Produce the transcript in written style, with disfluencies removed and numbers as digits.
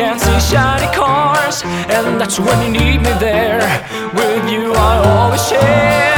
can see shiny cars, and that's when you need me there. With you I always share.